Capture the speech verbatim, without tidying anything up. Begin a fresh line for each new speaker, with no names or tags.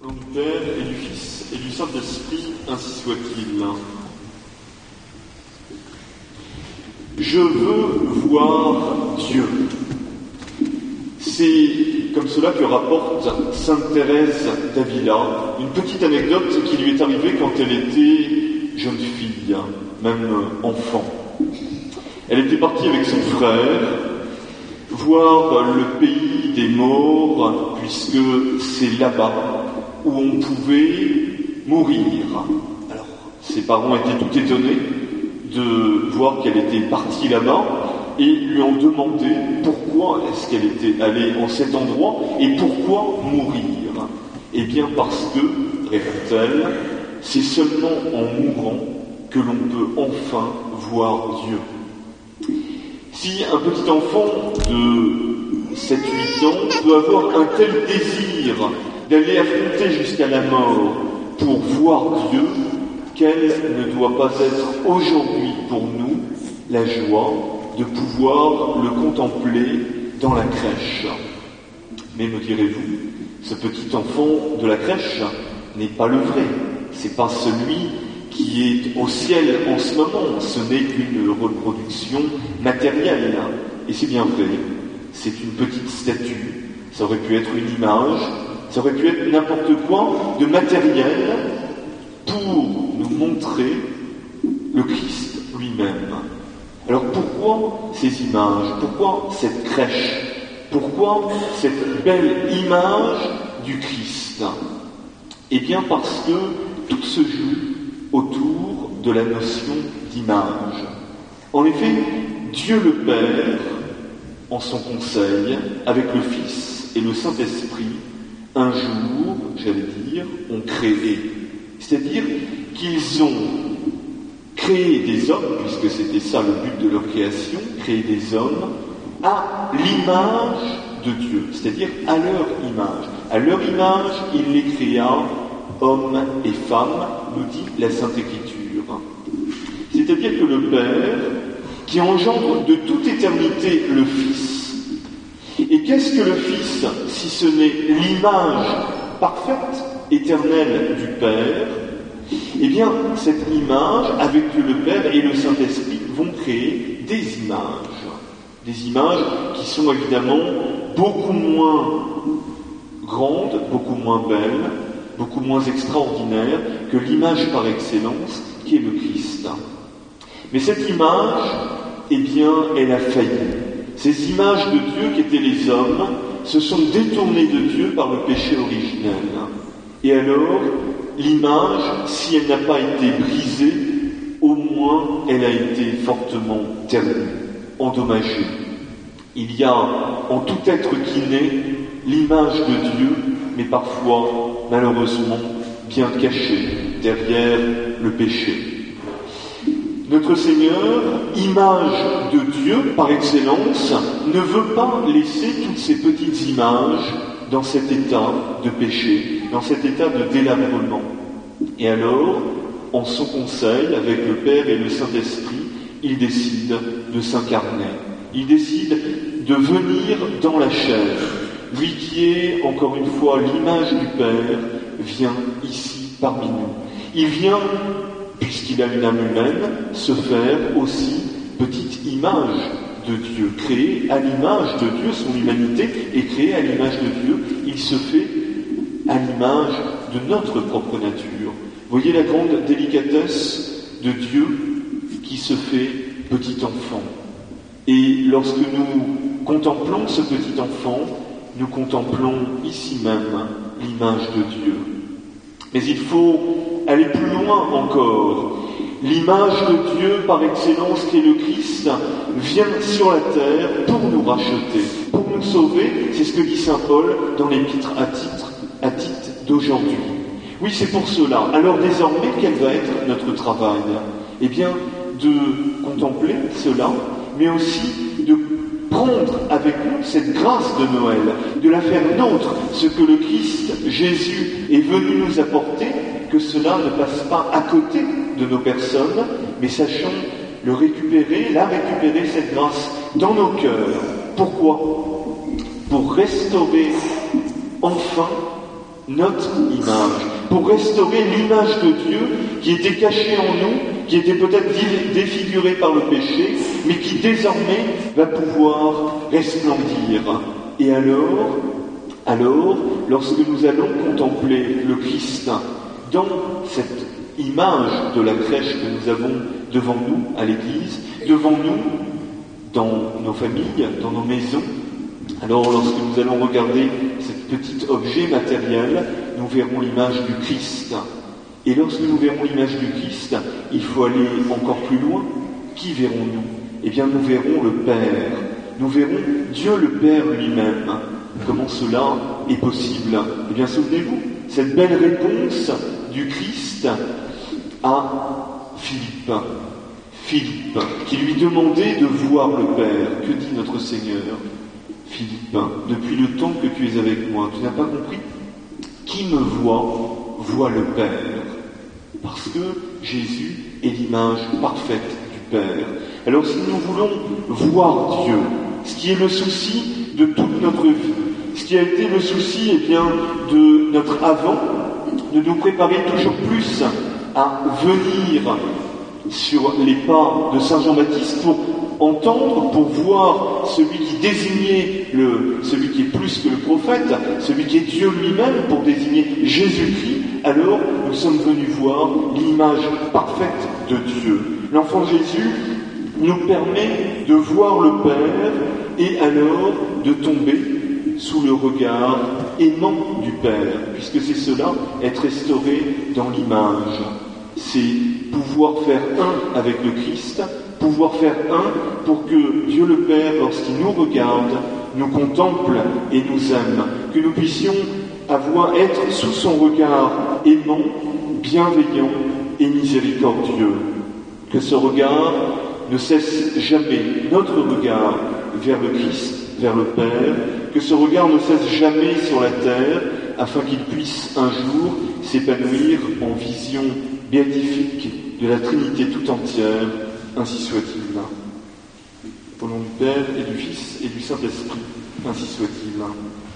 Au nom du Père et du Fils et du Saint-Esprit, ainsi soit-il. Je veux voir Dieu. C'est comme cela que rapporte sainte Thérèse d'Avila, une petite anecdote qui lui est arrivée quand elle était jeune fille, même enfant. Elle était partie avec son frère voir le pays des morts, puisque c'est là-bas où on pouvait mourir. Alors, ses parents étaient tout étonnés de voir qu'elle était partie là-bas et lui ont demandé pourquoi est-ce qu'elle était allée en cet endroit et pourquoi mourir. Eh bien parce que, répond-elle, c'est seulement en mourant que l'on peut enfin voir Dieu. Si un petit enfant de sept huit ans peut avoir un tel désir d'aller affronter jusqu'à la mort pour voir Dieu, quelle ne doit pas être aujourd'hui pour nous la joie de pouvoir le contempler dans la crèche. Mais me direz-vous, ce petit enfant de la crèche n'est pas le vrai, c'est pas celui qui est au ciel en ce moment, ce n'est qu'une reproduction matérielle. Et c'est bien vrai, c'est une petite statue, ça aurait pu être une image, ça aurait pu être n'importe quoi de matériel pour nous montrer le Christ lui-même. Alors pourquoi ces images? Pourquoi cette crèche? Pourquoi cette belle image du Christ? Eh bien parce que tout se joue autour de la notion d'image. En effet, Dieu le Père, en son conseil, avec le Fils et le Saint-Esprit, un jour, j'allais dire, ont créé. C'est-à-dire qu'ils ont créé des hommes, puisque c'était ça le but de leur création, créer des hommes à l'image de Dieu, c'est-à-dire à leur image. À leur image, il les créa, hommes et femmes, nous dit la Sainte Écriture. C'est-à-dire que le Père, qui engendre de toute éternité le Fils, et qu'est-ce que le Fils, si ce n'est l'image parfaite, éternelle du Père? Eh bien, cette image, avec Dieu le Père et le Saint-Esprit, vont créer des images. Des images qui sont évidemment beaucoup moins grandes, beaucoup moins belles, beaucoup moins extraordinaires que l'image par excellence qui est le Christ. Mais cette image, eh bien, elle a failli. Ces images de Dieu qui étaient les hommes se sont détournées de Dieu par le péché originel. Et alors, l'image, si elle n'a pas été brisée, au moins elle a été fortement ternie, endommagée. Il y a en tout être qui naît l'image de Dieu, mais parfois, malheureusement, bien cachée derrière le péché. Notre Seigneur, image de Dieu par excellence, ne veut pas laisser toutes ces petites images dans cet état de péché, dans cet état de délabrement. Et alors, en son conseil, avec le Père et le Saint-Esprit, il décide de s'incarner. Il décide de venir dans la chair. Lui qui est, encore une fois, l'image du Père, vient ici parmi nous. Il vient, puisqu'il a une âme humaine, se faire aussi petite image de Dieu, créé à l'image de Dieu, son humanité est créée à l'image de Dieu, il se fait à l'image de notre propre nature. Voyez la grande délicatesse de Dieu qui se fait petit enfant. Et lorsque nous contemplons ce petit enfant, nous contemplons ici même l'image de Dieu. Mais il faut aller plus loin encore. L'image de Dieu par excellence qui est le Christ vient sur la terre pour nous racheter, pour nous sauver. C'est ce que dit saint Paul dans l'épître à Tite, à Tite d'aujourd'hui. Oui, c'est pour cela. Alors désormais, quel va être notre travail? Eh bien, de contempler cela, mais aussi de prendre avec nous cette grâce de Noël, de la faire nôtre, ce que le Christ, Jésus, est venu nous apporter, que cela ne passe pas à côté de nos personnes, mais sachons le récupérer, la récupérer, cette grâce, dans nos cœurs. Pourquoi? Pour restaurer enfin notre image, pour restaurer l'image de Dieu qui était cachée en nous, qui était peut-être défigurée par le péché, mais qui désormais va pouvoir resplendir. Et alors, alors, lorsque nous allons contempler le Christ dans cette image de la crèche que nous avons devant nous à l'Église, devant nous, dans nos familles, dans nos maisons, alors lorsque nous allons regarder ce petit objet matériel, nous verrons l'image du Christ. Et lorsque nous verrons l'image du Christ, il faut aller encore plus loin. Qui verrons-nous ? Eh bien, nous verrons le Père. Nous verrons Dieu le Père lui-même. Comment cela est possible ? Eh bien, souvenez-vous, cette belle réponse du Christ à Philippe. Philippe, qui lui demandait de voir le Père. Que dit notre Seigneur ? Philippe, depuis le temps que tu es avec moi, tu n'as pas compris ? Qui me voit, voit le Père. Parce que Jésus est l'image parfaite du Père. Alors si nous voulons voir Dieu, ce qui est le souci de toute notre vie, ce qui a été le souci eh bien, de notre avant, de nous préparer toujours plus à venir sur les pas de Saint Jean-Baptiste pour entendre, pour voir celui qui désignait le, celui qui est plus que le prophète, celui qui est Dieu lui-même, pour désigner Jésus-Christ, alors nous sommes venus voir l'image parfaite de Dieu. L'enfant Jésus nous permet de voir le Père et alors de tomber sous le regard aimant du Père, puisque c'est cela, être restauré dans l'image. C'est pouvoir faire un avec le Christ, pouvoir faire un pour que Dieu le Père, lorsqu'il nous regarde, nous contemple et nous aime, que nous puissions avoir, être sous son regard aimant, bienveillant et miséricordieux. Que ce regard ne cesse jamais, notre regard vers le Christ, vers le Père, que ce regard ne cesse jamais sur la terre, afin qu'il puisse un jour s'épanouir en vision béatifique de la Trinité tout entière, ainsi soit-il. Au nom du Père et du Fils et du Saint-Esprit, ainsi soit-il.